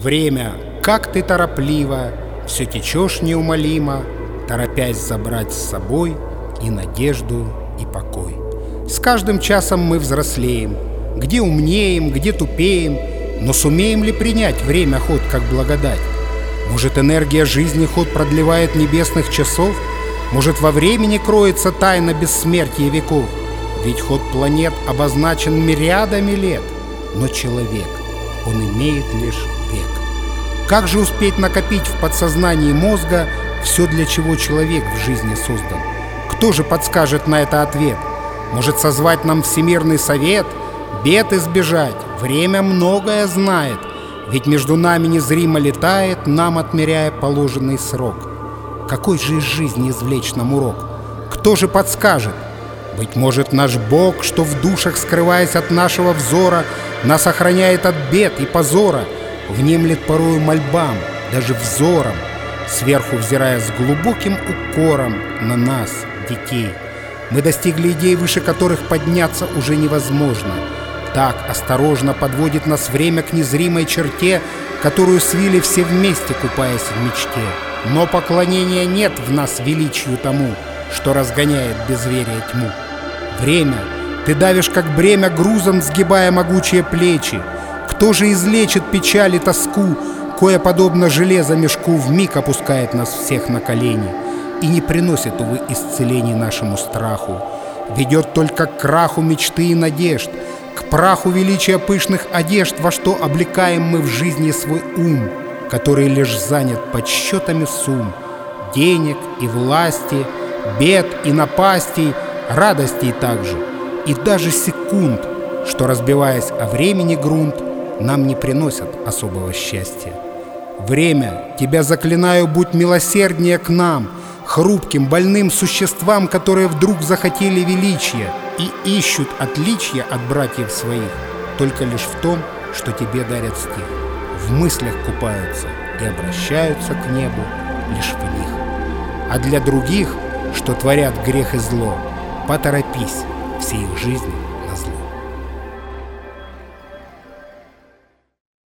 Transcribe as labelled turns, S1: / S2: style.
S1: Время, как ты торопливо, все течешь неумолимо, торопясь забрать с собой и надежду, и покой. С каждым часом мы взрослеем, где умнеем, где тупеем, но сумеем ли принять время ход как благодать? Может, энергия жизни ход продлевает небесных часов? Может, во времени кроется тайна бессмертия веков? Ведь ход планет обозначен мириадами лет, но человек, он имеет лишь век. Как же успеть накопить в подсознании мозга все, для чего человек в жизни создан? Кто же подскажет на это ответ? Может, созвать нам Всемирный совет? Бед избежать? Время многое знает, ведь между нами незримо летает, нам отмеряя положенный срок. Какой же из жизни извлечь нам урок? Кто же подскажет? Быть может, наш Бог, что в душах, скрываясь от нашего взора, нас охраняет от бед и позора, внемлет порою мольбам, даже взором, сверху взирая с глубоким укором на нас, детей. Мы достигли идей, выше которых подняться уже невозможно. Так осторожно подводит нас время к незримой черте, которую свили все вместе, купаясь в мечте. Но поклонения нет в нас величию тому, что разгоняет безверие тьму. Время, ты давишь как бремя грузом, сгибая могучие плечи. Кто же излечит печаль и тоску, кое, подобно железо мешку, вмиг опускает нас всех на колени и не приносит, увы, исцелений нашему страху? Ведет только к краху мечты и надежд, к праху величия пышных одежд, во что облекаем мы в жизни свой ум, который лишь занят подсчетами сумм, денег и власти, бед и напастей, радостей также, и даже секунд, что, разбиваясь о времени грунт, нам не приносят особого счастья. Время, тебя заклинаю, будь милосерднее к нам, хрупким, больным существам, которые вдруг захотели величия и ищут отличия от братьев своих только лишь в том, что тебе дарят стих. В мыслях купаются и обращаются к небу лишь в них. А для других, что творят грех и зло, поторопись, все их жизни